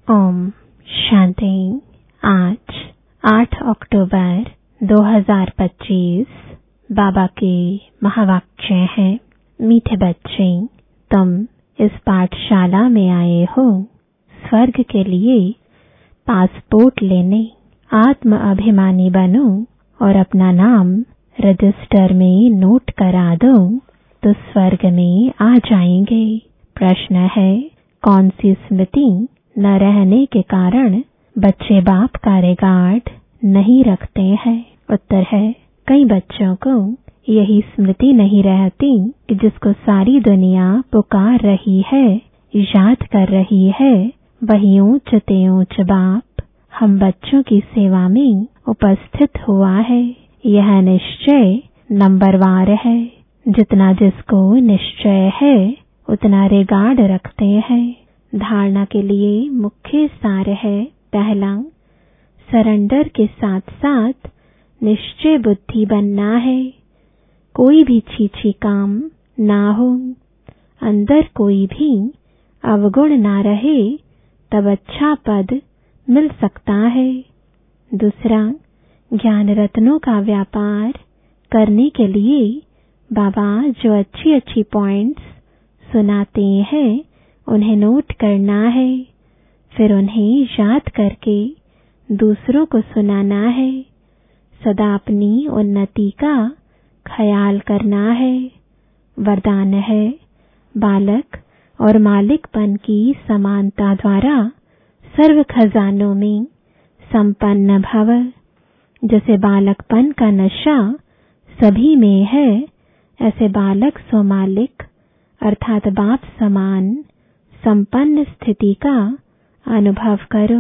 ओम शांति। आज 8 अक्टूबर 2025 बाबा के महावाक्य हैं। मीठे बच्चे, तुम इस पाठशाला में आए हो स्वर्ग के लिए पासपोर्ट लेने। आत्म अभिमानी बनो और अपना नाम रजिस्टर में नोट करा दो तो स्वर्ग में आ जाएंगे। प्रश्न है, कौन सी स्मृति न रहने के कारण बच्चे बाप का रिगार्ड नहीं रखते हैं? उत्तर है, कई बच्चों को यही स्मृति नहीं रहती कि जिसको सारी दुनिया पुकार रही है, याद कर रही है, वही ऊंच ते ऊंच बाप हम बच्चों की सेवा में उपस्थित हुआ है। यह निश्चय नंबरवार है। जितना जिसको निश्चय है उतना रिगार्ड रखते हैं। धारणा के लिए मुख्य सार है, पहला, सरेंडर के साथ साथ निश्चय बुद्धि बनना है। कोई भी छीछी काम ना हो, अंदर कोई भी अवगुण ना रहे, तब अच्छा पद मिल सकता है। दूसरा, ज्ञान रत्नों का व्यापार करने के लिए बाबा जो अच्छी अच्छी पॉइंट्स सुनाते हैं उन्हें नोट करना है, फिर उन्हें याद करके दूसरों को सुनाना है। सदा अपनी उन्नति का ख्याल करना है। वरदान है, बालक और मालिकपन की समानता द्वारा सर्व खजानों में संपन्न भव। जैसे बालकपन का नशा सभी में है, ऐसे बालक सो मालिक अर्थात बाप समान संपन्न स्थिति का अनुभव करो।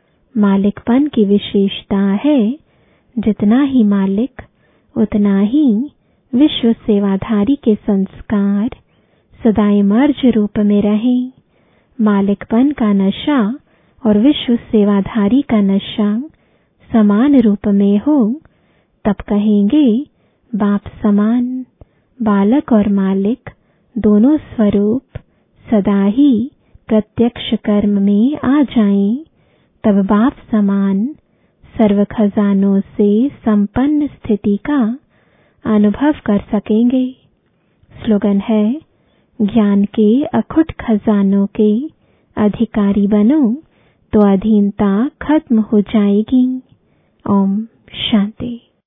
मालिकपन की विशेषता है, जितना ही मालिक उतना ही विश्व सेवाधारी के संस्कार सदा मर्ज रूप में रहें। मालिकपन का नशा और विश्व सेवाधारी का नशा समान रूप में हो, तब कहेंगे बाप समान। बालक और मालिक दोनों स्वरूप सदा ही प्रत्यक्ष कर्म में आ जाएं, तब बाप समान सर्व खजानों से संपन्न स्थिति का अनुभव कर सकेंगे। स्लोगन है, ज्ञान के अखुट खजानों के अधिकारी बनो तो अधीनता खत्म हो जाएगी। ओम शांति।